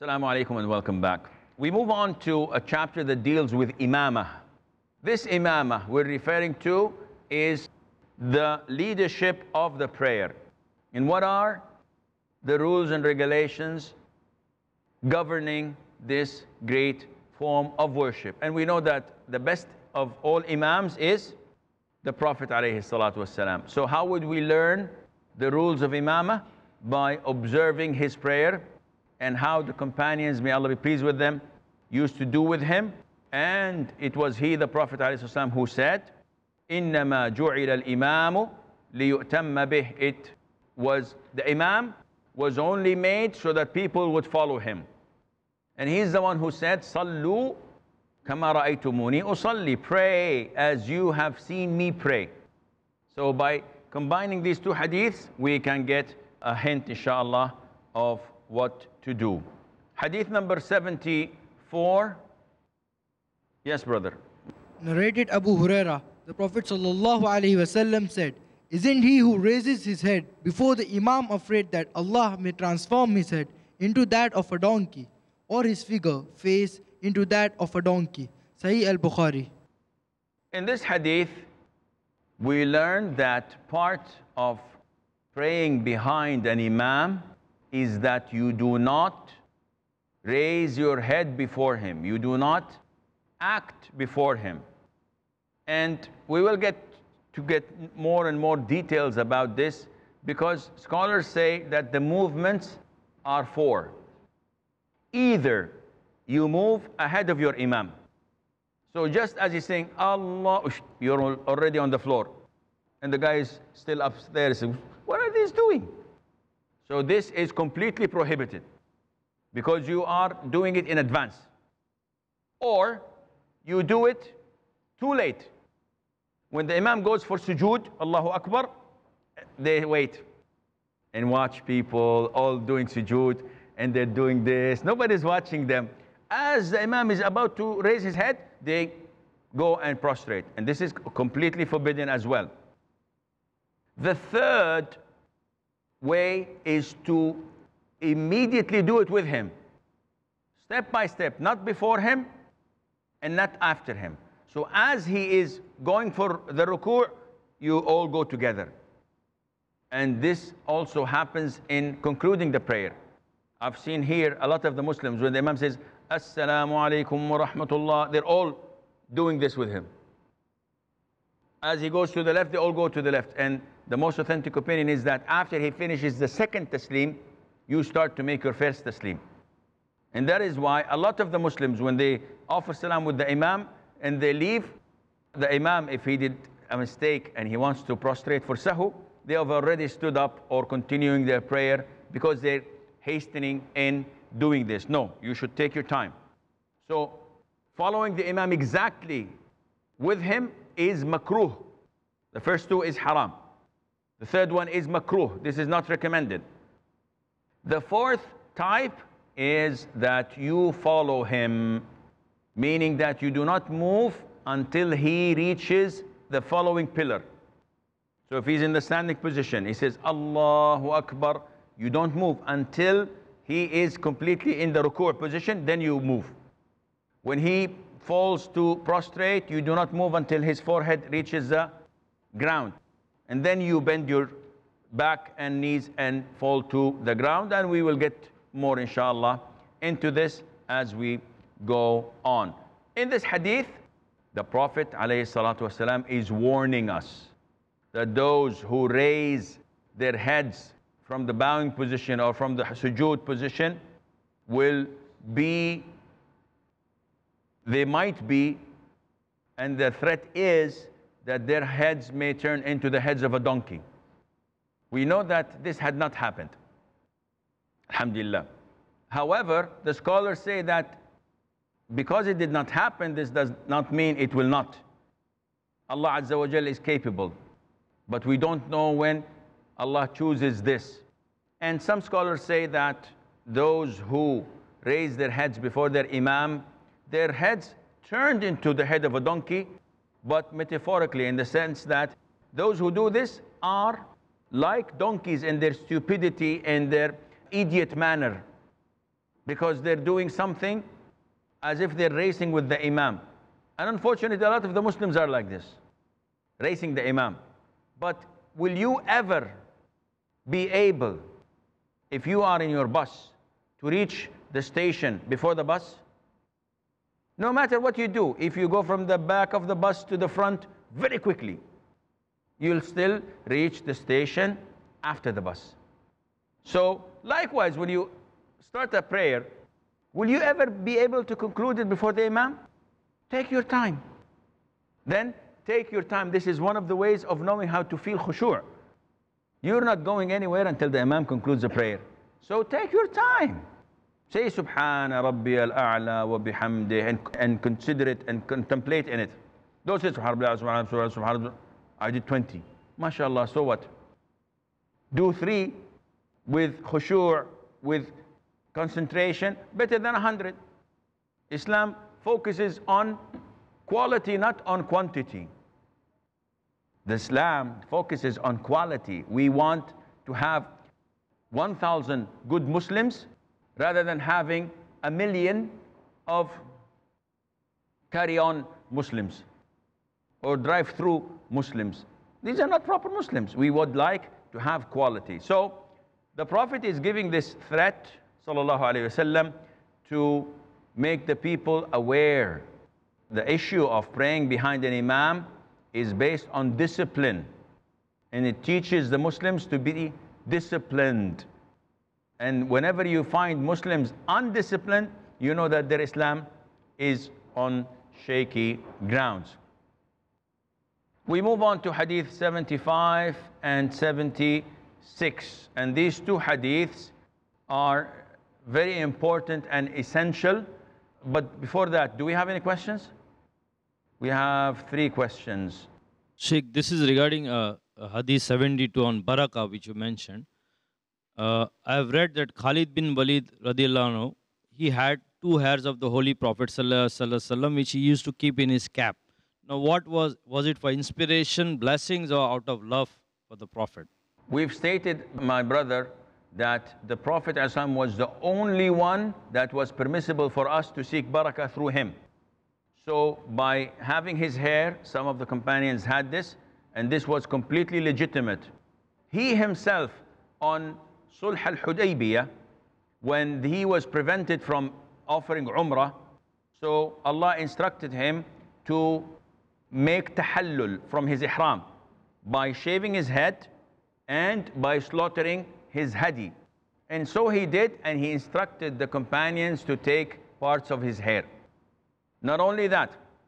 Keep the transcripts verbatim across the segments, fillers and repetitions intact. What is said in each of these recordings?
Assalamu alaikum and welcome back. We move on to a chapter that deals with imamah. This imamah we're referring to is the leadership of the prayer. And what are the rules and regulations governing this great form of worship? And we know that the best of all imams is the Prophet alayhi salatu wasalam. So how would we learn the rules of imamah? By observing his prayer and how the companions, may Allah be pleased with them, used to do with him. And it was he, the Prophet ﷺ, who said, إِنَّمَا جُعِلَ الْإِمَامُ لِيُؤْتَمَّ بِهِ. It was, the imam was only made so that people would follow him. And he's the one who said, صَلُّوا كَمَا رَأَيْتُمُونِي أُصَلِّي. Pray as you have seen me pray. So by combining these two hadiths, we can get a hint, inshallah, of what to do. Hadith number seventy-four. Yes, brother. Narrated Abu Huraira, the Prophet sallallahu alaihi wasallam said, "Isn't he who raises his head before the Imam afraid that Allah may transform his head into that of a donkey, or his figure, face, into that of a donkey?" Sahih al-Bukhari. In this hadith, we learn that part of praying behind an imam is that you do not raise your head before him. You do not act before him. And we will get to get more and more details about this, because scholars say that the movements are four. Either you move ahead of your imam. So just as he's saying, Allah, you're already on the floor. And the guy is still upstairs. What are these doing? So this is completely prohibited, because you are doing it in advance. Or you do it too late. When the imam goes for sujood, Allahu Akbar, they wait and watch people all doing sujood, and they're doing this. Nobody's watching them. As the imam is about to raise his head, they go and prostrate. And this is completely forbidden as well. The third way is to immediately do it with him, step by step, not before him and not after him. So as he is going for the ruku', you all go together. And this also happens in concluding the prayer. I've seen here a lot of the Muslims, when the imam says, Assalamu alaikum wa rahmatullah, they're all doing this with him. As he goes to the left, they all go to the left. And the most authentic opinion is that after he finishes the second taslim, you start to make your first taslim. And that is why a lot of the Muslims, when they offer salam with the imam and they leave, the imam, if he did a mistake and he wants to prostrate for sahu, they have already stood up or continuing their prayer, because they're hastening in doing this. No, you should take your time. So following the imam exactly with him is makruh. The first two is haram. The third one is makruh. This is not recommended. The fourth type is that you follow him, meaning that you do not move until he reaches the following pillar. So if he's in the standing position, he says, Allahu Akbar, you don't move until he is completely in the ruku' position, then you move. When he falls to prostrate, you do not move until his forehead reaches the ground. And then you bend your back and knees and fall to the ground. And we will get more, inshallah, into this as we go on. In this hadith, the Prophet ﷺ is warning us that those who raise their heads from the bowing position or from the sujood position will be, they might be, and the threat is that their heads may turn into the heads of a donkey. We know that this had not happened, alhamdulillah. However, the scholars say that because it did not happen, this does not mean it will not. Allah Azza wa Jalla is capable, but we don't know when Allah chooses this. And some scholars say that those who raise their heads before their imam, their heads turned into the head of a donkey, but metaphorically, in the sense that those who do this are like donkeys in their stupidity and their idiot manner. because they're doing something as if they're racing with the Imam. And unfortunately, a lot of the Muslims are like this, racing the Imam. But will you ever be able, if you are in your bus, to reach the station before the bus? No matter what you do, if you go from the back of the bus to the front very quickly, you'll still reach the station after the bus. So likewise, when you start a prayer, will you ever be able to conclude it before the Imam? Take your time. Then take your time. This is one of the ways of knowing how to feel khushu'. You're not going anywhere until the Imam concludes the prayer. So take your time. Say Subhana Rabbi al-A'la wa bihamdih, and, and consider it and contemplate in it. Don't say Subhanallah, Subhanallah, Subhanallah. I did twenty. MashaAllah, so what? Do three with khushu', with concentration, better than a hundred. Islam focuses on quality, not on quantity. The Islam focuses on quality. We want to have one thousand good Muslims rather than having a million of carry-on Muslims or drive-through Muslims. These are not proper Muslims. We would like to have quality. So the Prophet is giving this threat, sallallahu alaihi wasallam, to make the people aware. The issue of praying behind an Imam is based on discipline, and it teaches the Muslims to be disciplined. And whenever you find Muslims undisciplined, you know that their Islam is on shaky grounds. We move on to Hadith seventy-five and seventy-six, and these two hadiths are very important and essential. But before that, do we have any questions? We have three questions. Sheikh, this is regarding uh, Hadith seventy-two on Barakah, which you mentioned. Uh, I have read that Khalid bin Walid, radiallahu anhu, he had two hairs of the Holy Prophet sallallahu alaihi wasallam, which he used to keep in his cap. Now, what was, was it for inspiration, blessings, or out of love for the Prophet? We've stated, my brother, that the Prophet ﷺ was the only one that was permissible for us to seek barakah through him. So by having his hair, some of the companions had this, and this was completely legitimate. He himself, on Sulh al-Hudaybiyah, when he was prevented from offering Umrah, so Allah instructed him to make tahallul from his ihram by shaving his head and by slaughtering his hadi. And so he did, and he instructed the companions to take parts of his hair. Not only that,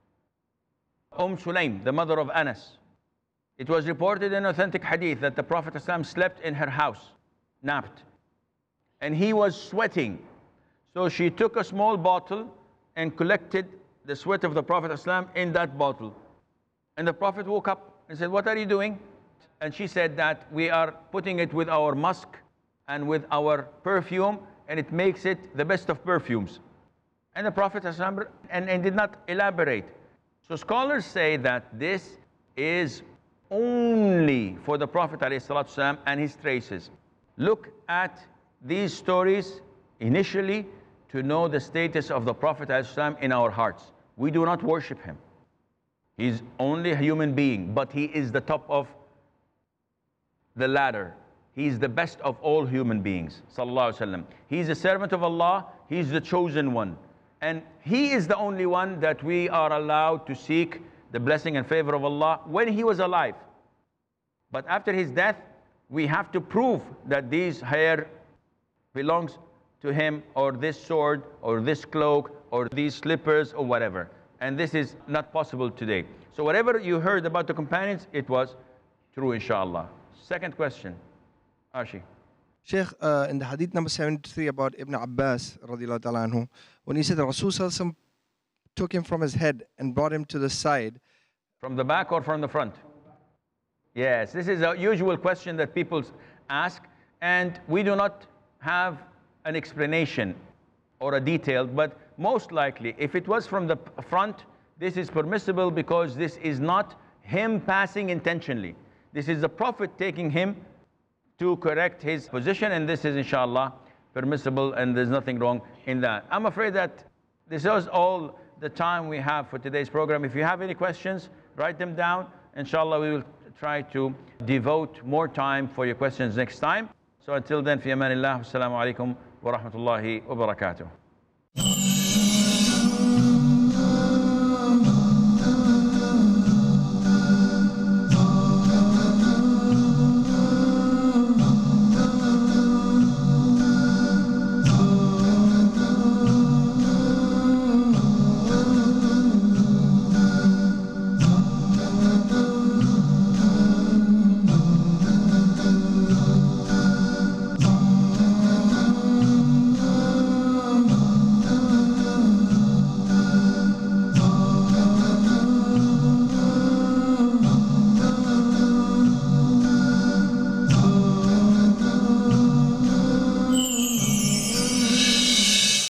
Umm Sulaym, the mother of Anas, it was reported in authentic hadith that the Prophet ﷺ slept in her house, napped, and he was sweating. So she took a small bottle and collected the sweat of the Prophet ﷺ in that bottle. And the Prophet woke up and said, "What are you doing?" And she said that we are putting it with our musk and with our perfume, and it makes it the best of perfumes. And the Prophet ﷺ, and, and did not elaborate. So scholars say that this is only for the Prophet ﷺ and his traces. Look at these stories initially to know the status of the Prophet ﷺ in our hearts. We do not worship him. He's only a human being, but he is the top of the ladder. He's the best of all human beings, sallallahu alaihi wasallam. He's a servant of Allah. He's the chosen one. And he is the only one that we are allowed to seek the blessing and favor of Allah when he was alive. But after his death, we have to prove that this hair belongs to him, or this sword, or this cloak, or these slippers, or whatever. And this is not possible today. So whatever you heard about the companions, it was true, inshallah. Second question, Ashi. Sheikh, uh, in the hadith number seventy-three about Ibn Abbas, radiallahu ta'ala anhu, when he said that Rasul sallallahu alaihi wasallam took him from his head and brought him to the side. From the back or from the front? Yes, this is a usual question that people ask, and we do not have an explanation or a detail, but most likely, if it was from the front, this is permissible because this is not him passing intentionally. This is the Prophet taking him to correct his position, and this is inshallah permissible and there's nothing wrong in that. I'm afraid that this is all the time we have for today's program. If you have any questions, write them down. Inshallah, we will try to devote more time for your questions next time. So until then, fi amanillah, assalamu alaikum wa rahmatullahi wa barakatuh.